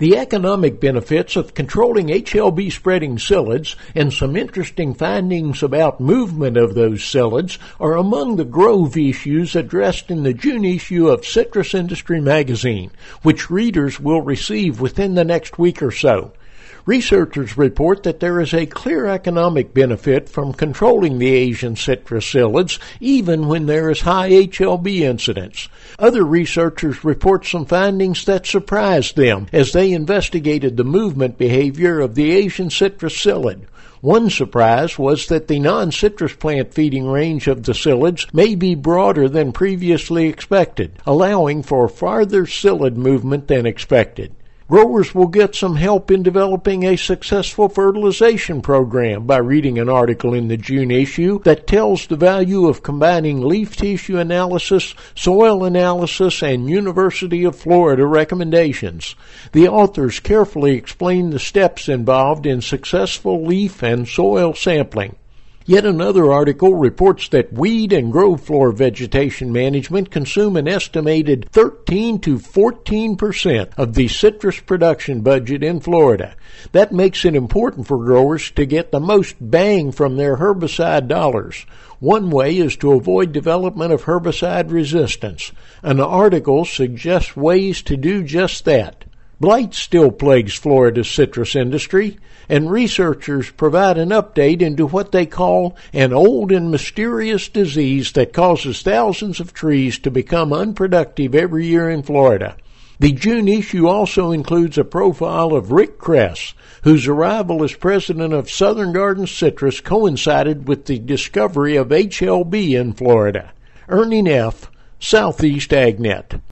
The economic benefits of controlling HLB spreading psyllids and some interesting findings about movement of those psyllids are among the grove issues addressed in the June issue of Citrus Industry Magazine, which readers will receive within the next week or so. Researchers report that there is a clear economic benefit from controlling the Asian citrus psyllids, even when there is high HLB incidence. Other researchers report some findings that surprised them as they investigated the movement behavior of the Asian citrus psyllid. One surprise was that the non-citrus plant feeding range of the psyllids may be broader than previously expected, allowing for farther psyllid movement than expected. Growers will get some help in developing a successful fertilization program by reading an article in the June issue that tells the value of combining leaf tissue analysis, soil analysis, and University of Florida recommendations. The authors carefully explain the steps involved in successful leaf and soil sampling. Yet another article reports that weed and grove floor vegetation management consume an estimated 13 to 14% of the citrus production budget in Florida. That makes it important for growers to get the most bang from their herbicide dollars. One way is to avoid development of herbicide resistance. An article suggests ways to do just that. Blight still plagues Florida's citrus industry, and researchers provide an update into what they call an old and mysterious disease that causes thousands of trees to become unproductive every year in Florida. The June issue also includes a profile of Rick Kress, whose arrival as president of Southern Garden Citrus coincided with the discovery of HLB in Florida. Ernie Neff, Southeast AgNet.